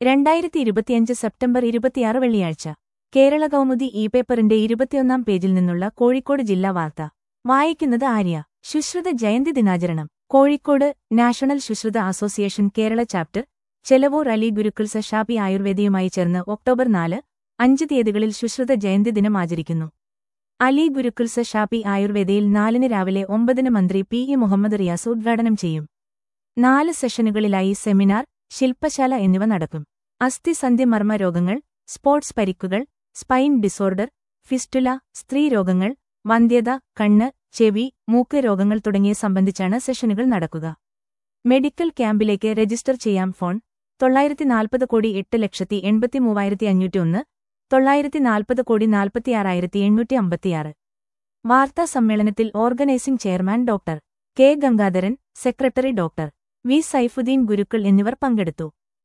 2025 September 26 വെള്ളിയാഴ്ച കേരള കൗമുദി പേപ്പറിന്റെ 21 പേജിൽ നിന്നുള്ള കോഴിക്കോട് ജില്ലാ വാർത്ത വായിക്കുന്നത് ആര്യ. ശുശ്രുത ജയന്തി ദിനാചരണം Kozhikode national Sushruta association Kerala chapter Chelavoor Ali ഗുരുക്കുൽസ ഷാഫി ആയുർവേദയുമായി ചേർന്ന് ഒക്ടോബർ 4-5 തീയതികളിൽ ശുശ്രുത ജയന്തി ദിനം ആചരിക്കുന്നു. അലി ഗുരുക്കുൽസ ഷാഫി ആയുർവേദയിൽ 4 രാവിലെ 9 മന്ത്രി പി മുഹമ്മദ് റിയാസ് ഉദ്ഘാടനം ചെയ്യും. 4 സെഷനുകളിലായി സെമിനാർ, ശില്പശാല എന്നിവ നടക്കും. അസ്ഥിസന്ധി മർമ്മ രോഗങ്ങൾ, സ്പോർട്സ് പരിക്കുകൾ, സ്പൈൻ ഡിസോർഡർ, ഫിസ്റ്റുല, സ്ത്രീ രോഗങ്ങൾ, വന്ധ്യത, കണ്ണ്, ചെവി, മൂക്ക് രോഗങ്ങൾ തുടങ്ങിയ സംബന്ധിച്ചാണ് സെഷനുകൾ നടക്കുക. മെഡിക്കൽ ക്യാമ്പിലേക്ക് രജിസ്റ്റർ ചെയ്യാം. ഫോൺ 940,08,83,501 940,46,856. വാർത്താ സമ്മേളനത്തിൽ organising chairman doctor K Gangadharan, secretary doctor V Saifuddin Gurukkal എന്നിവർ പങ്കെടുത്തു.